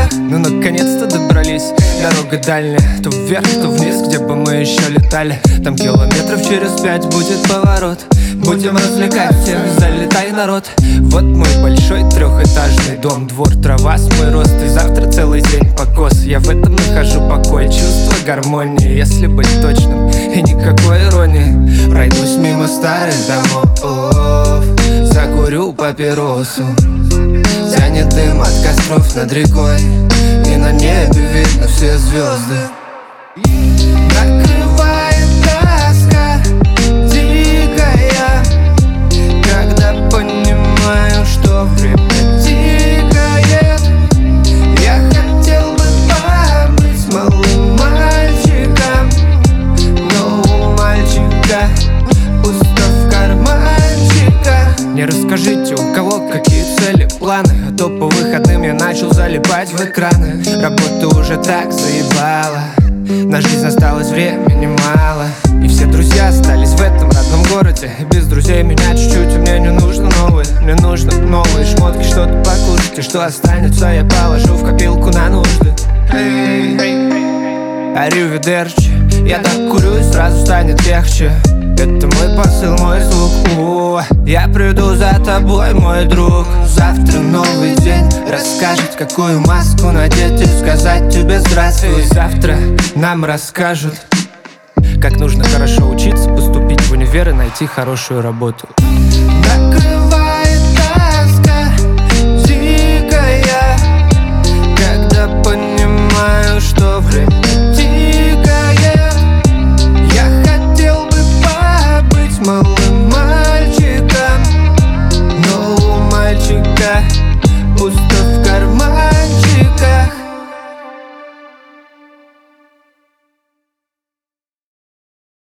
Ну наконец-то добрались. Дорога дальняя, то вверх, то вниз, где бы мы еще летали. Там километров через 5 будет поворот. Будем развлекать всех, залетай, народ. Вот мой большой трехэтажный дом, двор, трава с мой рост. И завтра целый день покос. Я в этом нахожу покой, чувство гармонии, если быть точным, и никакой иронии. Пройдусь мимо старых домов, закурю папиросу. Тянет дым от костров над рекой, и на небе видно все звезды. Накрывает тоска дикая, когда понимаю, что время тикает. Я хотел бы побыть малым мальчиком, но у мальчика пусто в карманчиках. Не расскажите, у кого какие цели, планы, а то по выходным я начал залипать в экраны. Работа уже так заебала, на жизнь осталось времени мало, и все друзья остались в этом родном городе. И без друзей меня чуть-чуть, и мне не нужно новые. Мне нужны новые шмотки, что-то покушать, и что останется, я положу в копилку на нужды. Аривидерчи, я так курю и сразу станет легче. Это мой посыл, мой звук. Я приду за тобой, мой друг. Завтра новый день, расскажет, какую маску надеть и сказать тебе здравствуй. Завтра нам расскажут, как нужно хорошо учиться, поступить в универ и найти хорошую работу. Накрывает тоска дикая, когда понимаю, что время тикает. Я хотел бы побыть малым мальчиком, но у мальчика пусто